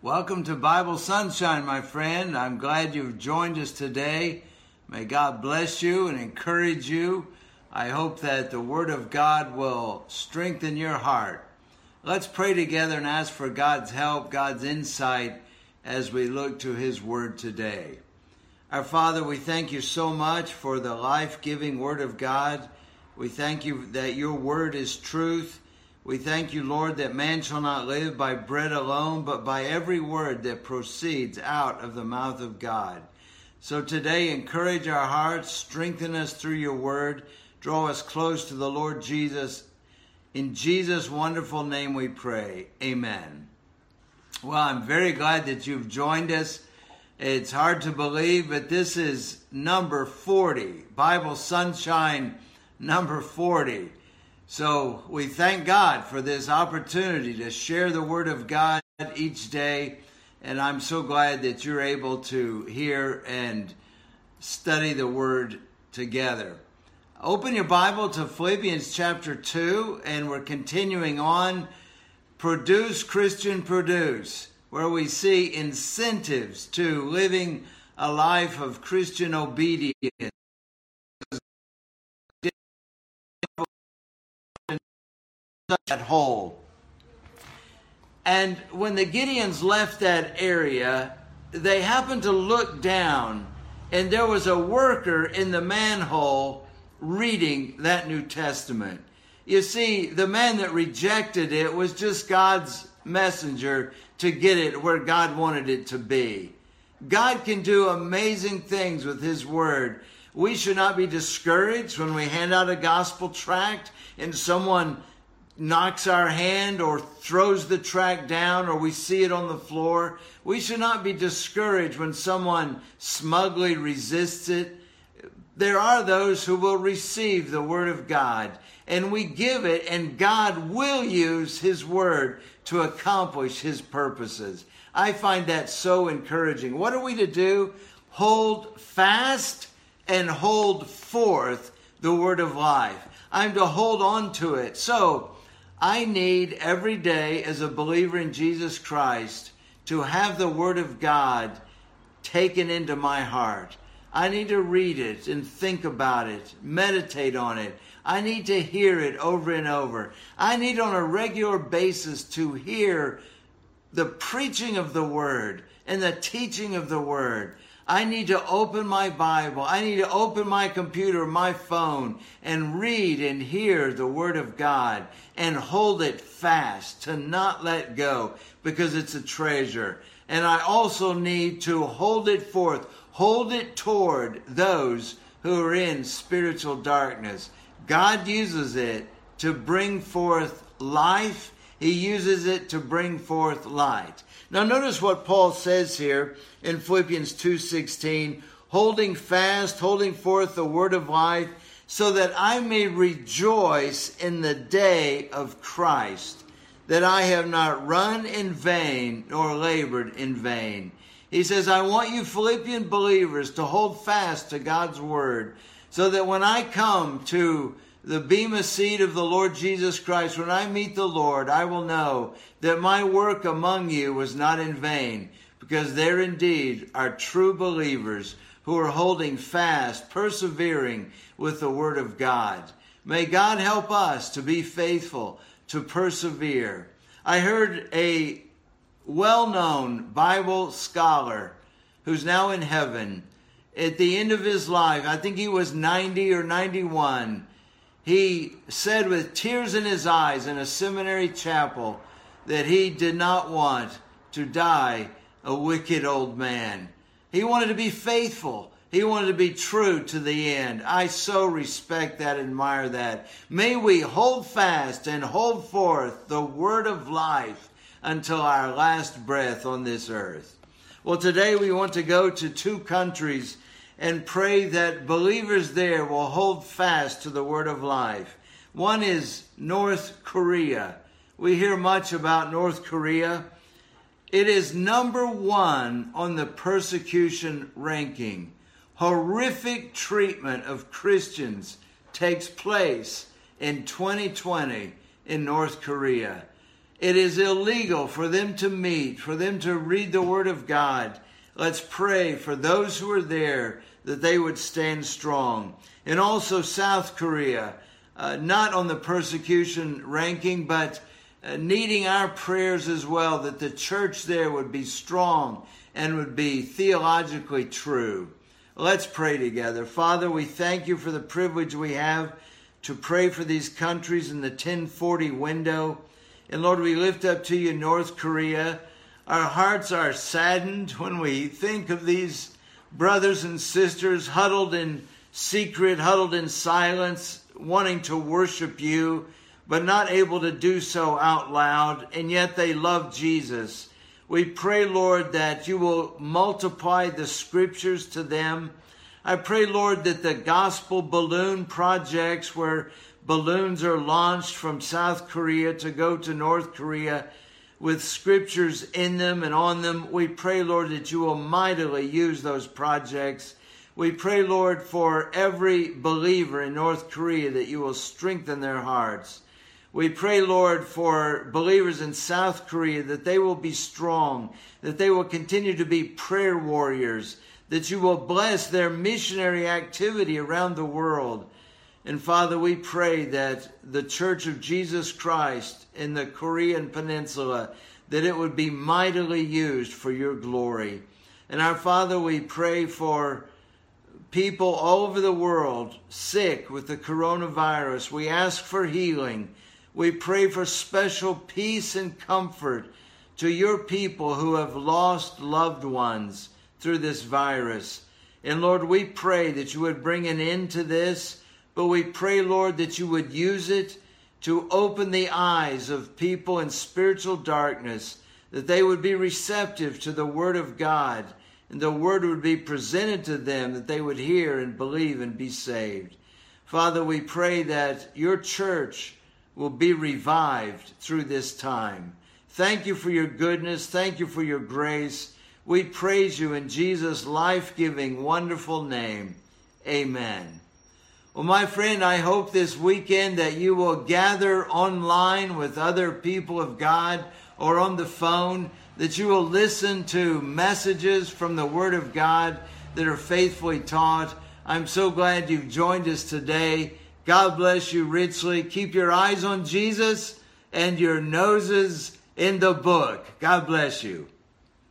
Welcome to Bible Sunshine, my friend. I'm glad you've joined us today. May God bless you and encourage you. I hope that the Word of God will strengthen your heart. Let's pray together and ask for God's help, God's insight as we look to His Word today. Our Father, we thank you so much for the life-giving Word of God. We thank you that your Word is truth. We thank you, Lord, that man shall not live by bread alone, but by every word that proceeds out of the mouth of God. So today, encourage our hearts, strengthen us through your word, draw us close to the Lord Jesus. In Jesus' wonderful name we pray. Amen. Well, I'm very glad that you've joined us. It's hard to believe, but this is number 40, Bible Sunshine number 40. So we thank God for this opportunity to share the Word of God each day. And I'm so glad that you're able to hear and study the Word together. Open your Bible to Philippians chapter 2, and we're continuing on. Produce, Christian, produce, where we see incentives to living a life of Christian obedience. That whole. And when the Gideons left that area, they happened to look down, and there was a worker in the manhole reading that New Testament. You see, the man that rejected it was just God's messenger to get it where God wanted it to be. God can do amazing things with His Word. We should not be discouraged when we hand out a gospel tract and someone knocks our hand or throws the tract down or we see it on the floor. We should not be discouraged when someone smugly resists it. There are those who will receive the Word of God, and we give it, and God will use His Word to accomplish His purposes. I find that so encouraging. What are we to do? Hold fast and hold forth the Word of life. I'm to hold on to it. So I need every day as a believer in Jesus Christ to have the Word of God taken into my heart. I need to read it and think about it, meditate on it. I need to hear it over and over. I need on a regular basis to hear the preaching of the Word and the teaching of the Word. I need to open my Bible. I need to open my computer, my phone, and read and hear the Word of God and hold it fast, to not let go, because it's a treasure. And I also need to hold it forth, hold it toward those who are in spiritual darkness. God uses it to bring forth life. He uses it to bring forth light. Now notice what Paul says here in Philippians 2:16, holding fast, holding forth the word of life, so that I may rejoice in the day of Christ, that I have not run in vain nor labored in vain. He says, I want you Philippian believers to hold fast to God's word, so that when I come to the bema seat of the Lord Jesus Christ, when I meet the Lord, I will know that my work among you was not in vain, because there indeed are true believers who are holding fast, persevering with the Word of God. May God help us to be faithful, to persevere. I heard a well-known Bible scholar who's now in heaven, at the end of his life, I think he was 90 or 91, he said with tears in his eyes in a seminary chapel that he did not want to die a wicked old man. He wanted to be faithful. He wanted to be true to the end. I so respect that, admire that. May we hold fast and hold forth the word of life until our last breath on this earth. Well, today we want to go to two countries and pray that believers there will hold fast to the word of life. One is North Korea. We hear much about North Korea. It is number one on the persecution ranking. Horrific treatment of Christians takes place in 2020 in North Korea. it is illegal for them to meet, for them to read the Word of God. Let's pray for those who are there that they would stand strong. And also South Korea, not on the persecution ranking, but needing our prayers as well, that the church there would be strong and would be theologically true. Let's pray together. Father, we thank you for the privilege we have to pray for these countries in the 1040 window. And Lord, we lift up to you North Korea. Our hearts are saddened when we think of these brothers and sisters huddled in secret, huddled in silence, wanting to worship you, but not able to do so out loud, and yet they love Jesus. We pray, Lord, that you will multiply the scriptures to them. I pray, Lord, that the gospel balloon projects where balloons are launched from South Korea to go to North Korea with scriptures in them and on them, we pray, Lord, that you will mightily use those projects. We pray, Lord, for every believer in North Korea that you will strengthen their hearts. We pray, Lord, for believers in South Korea that they will be strong, that they will continue to be prayer warriors, that you will bless their missionary activity around the world. And Father, we pray that the Church of Jesus Christ in the Korean Peninsula, that it would be mightily used for your glory. And our Father, we pray for people all over the world sick with the coronavirus. We ask for healing. We pray for special peace and comfort to your people who have lost loved ones through this virus. And Lord, we pray that you would bring an end to this, but we pray, Lord, that you would use it to open the eyes of people in spiritual darkness, that they would be receptive to the Word of God, and the Word would be presented to them, that they would hear and believe and be saved. Father, we pray that your church will be revived through this time. Thank you for your goodness. Thank you for your grace. We praise you in Jesus' life-giving, wonderful name. Amen. Well, my friend, I hope this weekend that you will gather online with other people of God or on the phone, that you will listen to messages from the Word of God that are faithfully taught. I'm so glad you've joined us today. God bless you richly. Keep your eyes on Jesus and your noses in the book. God bless you.